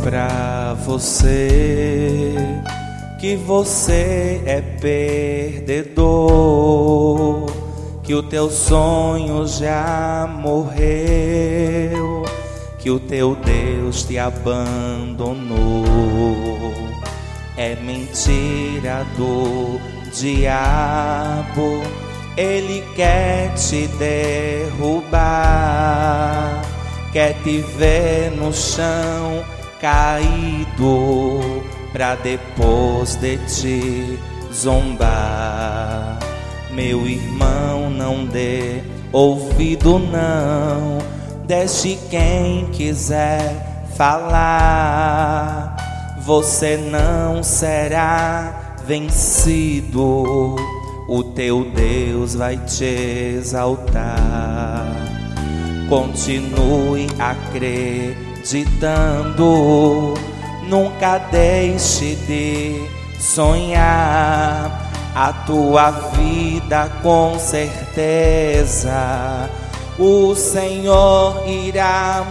pra você que você é perdedor, que o teu sonho já morreu, que o teu Deus te abandonou. É mentira do diabo, ele quer te derrubar, quer te ver no chão caído, pra depois de te zombar. Meu irmão, não dê ouvido não, deixe quem quiser falar. Você não será vencido, o teu Deus vai te exaltar. Continue acreditando, nunca deixe de sonhar. A tua vida com certeza o Senhor irá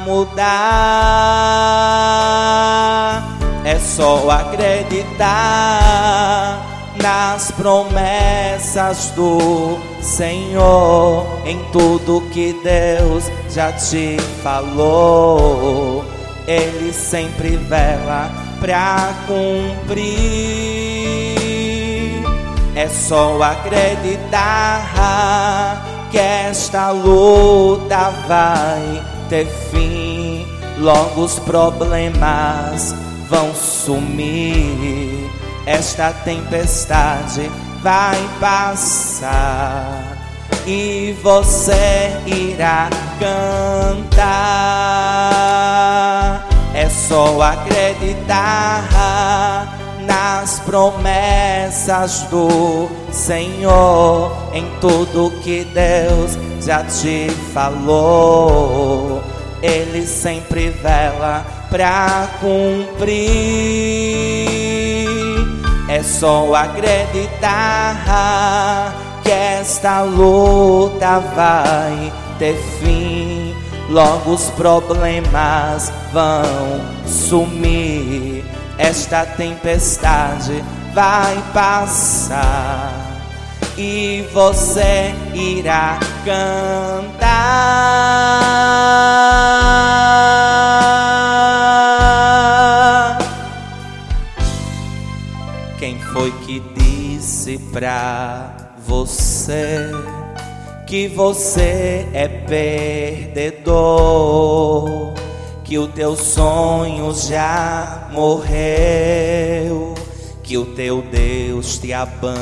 mudar. É só acreditar nas promessas do Senhor, em tudo que Deus já te falou. Ele sempre vela pra cumprir. É só acreditar que esta luta vai ter fim. Logo os problemas vão sumir, esta tempestade vai passar e você irá cantar. É só acreditar nas promessas do Senhor, em tudo que Deus já te falou. Ele sempre vela pra cumprir. É só acreditar que esta luta vai ter fim. Logo os problemas vão sumir, esta tempestade vai passar e você irá cantar. Quem foi que disse pra você que você é perdedor, que o teu sonho já morreu, que o teu Deus te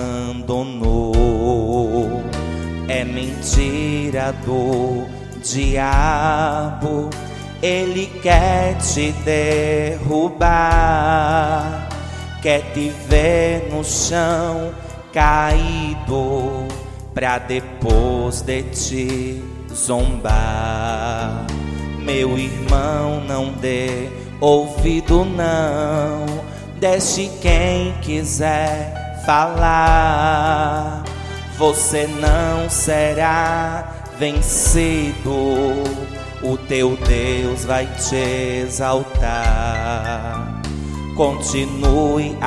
abandonou? É mentira do diabo, ele quer te derrubar, quer te ver no chão caído, pra depois de te zombar. Meu irmão, não dê ouvido não, deixe quem quiser falar. Você não será vencido, o teu Deus vai te exaltar. Continue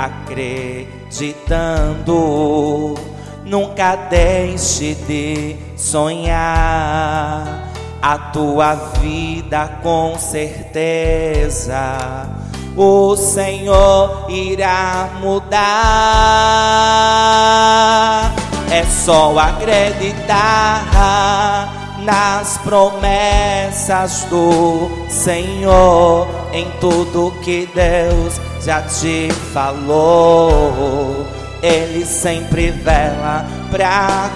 acreditando, nunca deixe de sonhar. A tua vida com certeza o Senhor irá mudar. É só acreditar nas promessas do Senhor, em tudo que Deus já te falou. Ele sempre vela pra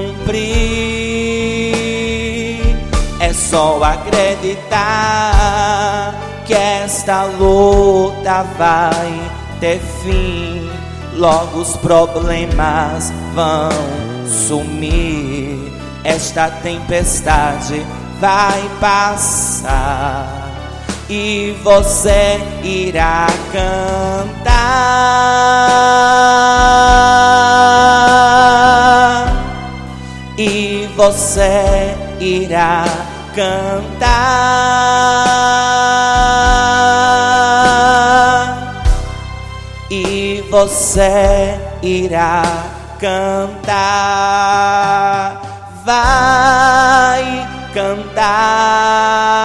cumprir. É só acreditar que esta luta vai ter fim. Logo os problemas vão sumir, esta tempestade vai passar e você irá cantar. E você irá cantar. você irá cantar. Vai cantar.